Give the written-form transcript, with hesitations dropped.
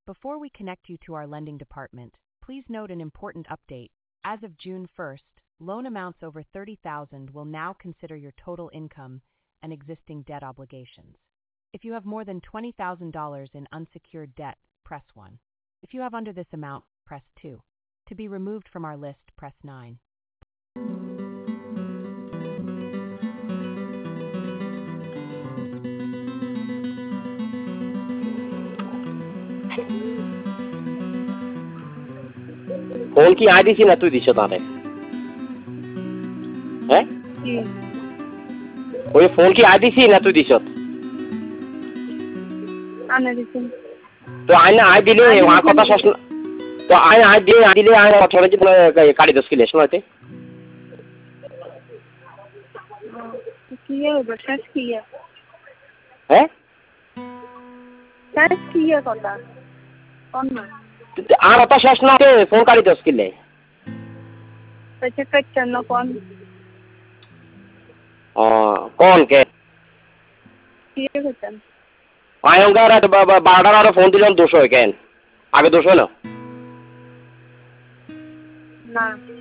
Before we connect you to our lending department, please note an important update. As of June 1st, loan amounts over $30,000 will now consider your total income and existing debt obligations. If you have more than $20,000 in unsecured debt, press 1. If you have under this amount, press 2. To be removed from our list, press 9. Phone की ID सी ना तू दिशत आते हैं कोई phone की ID सी ना तू दिशत आना दिशन तो आईना आई दिले वहाँ कता शासन तो आई दिले आईना थोड़ा जितना काली दस की लेशन होते किया बस किया हैं क्या किया कता कौन ना आर अता शासन होते फोन काली दस की ले पैसे कट करना कौन कौन के किया कता आयोंगा रात बारह वाला फोन दिले हम 200 है क्या आगे 200 ना ना